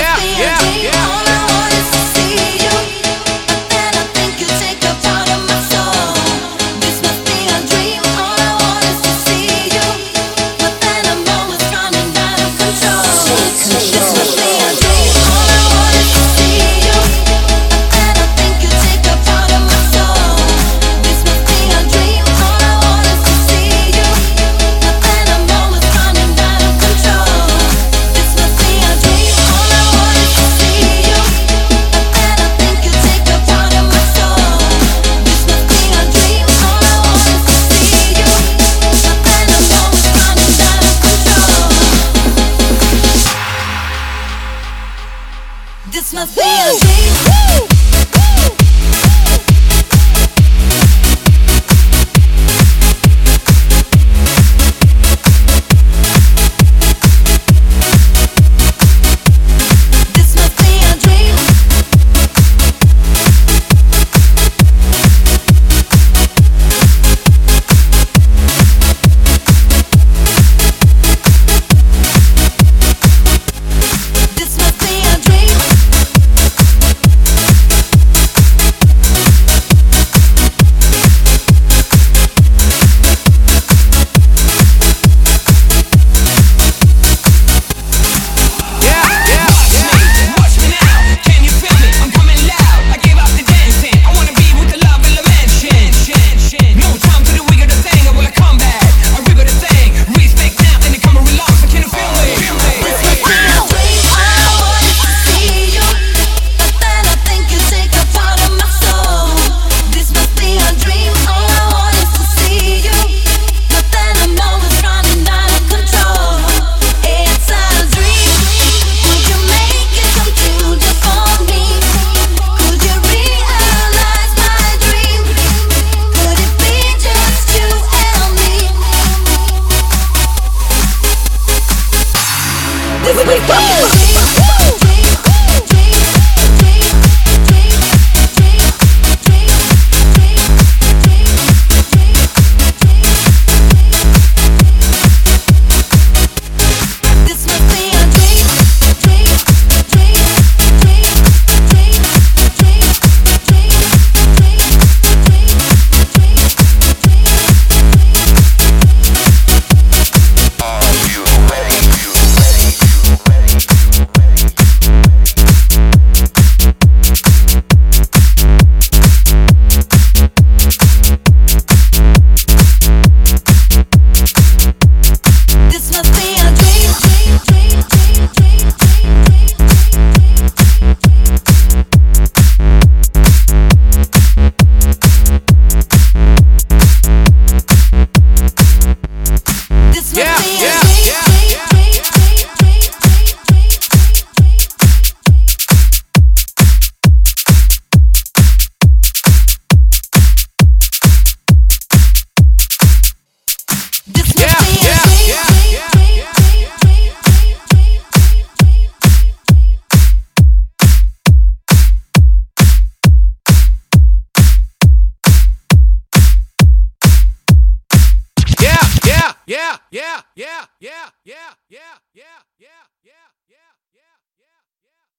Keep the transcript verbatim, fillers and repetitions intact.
Yeah, yeah, yeah. All I want is to see you, but then I think you take a part of my soul. This must be a dream. All I want is to see you, but then I'm always running out of control. This must be a dream. All I want is to see you, but then I think you take a part of my soul. This must be a dream. All I want is to see you, but then I'm always running out of control. This must be a dream. All I want is to see you, but then I think you take a part of my soul. This must be a dream. All I want is to see you, but then I'm always running out of control. This must be a dream.